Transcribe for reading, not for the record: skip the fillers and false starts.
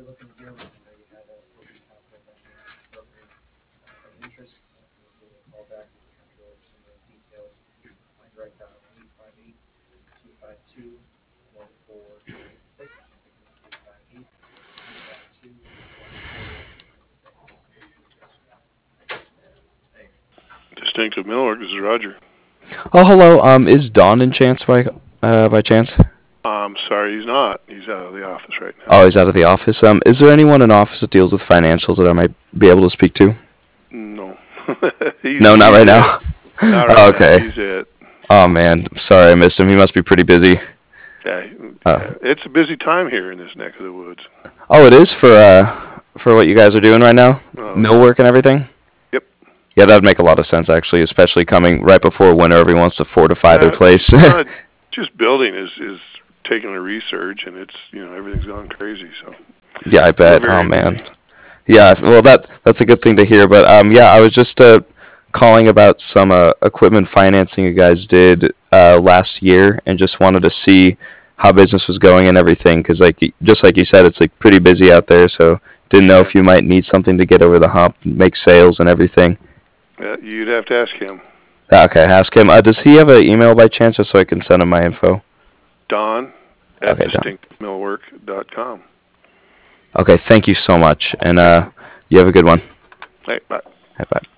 Distinctive Millwork. This is Roger. Oh, hello. Is Don in chance by chance? I'm sorry, he's not. He's out of the office right now. Oh, he's out of the office. Is there anyone in office that deals with financials that I might be able to speak to? No. No, not He's right it. now. Not Oh, right now. okay. He's it. Oh man, sorry I missed him. He must be pretty busy. Yeah, Uh, it's a busy time here in this neck of the woods. oh, it is for what you guys are doing right now, Oh yeah. millwork and everything. Yep. Yeah, that would make a lot of sense actually, especially coming right before winter. Everyone wants to fortify their place. Uh, just building is taking a resurge, and it's everything's gone crazy. So Yeah, I we're bet. Oh very man. busy. Yeah, well that's a good thing to hear. But yeah, I was just calling about some equipment financing you guys did last year, and just wanted to see how business was going and everything. Because just like you said, it's like pretty busy out there. So didn't know Yeah. if you might need something to get over the hump, make sales and everything. You'd have to ask him. Okay, ask him. Does he have an email by chance, just so I can send him my info? Don at Okay, done. distinctivemillwork.com. Okay, thank you so much, and Okay. you have a good one. Hey, bye. Bye bye.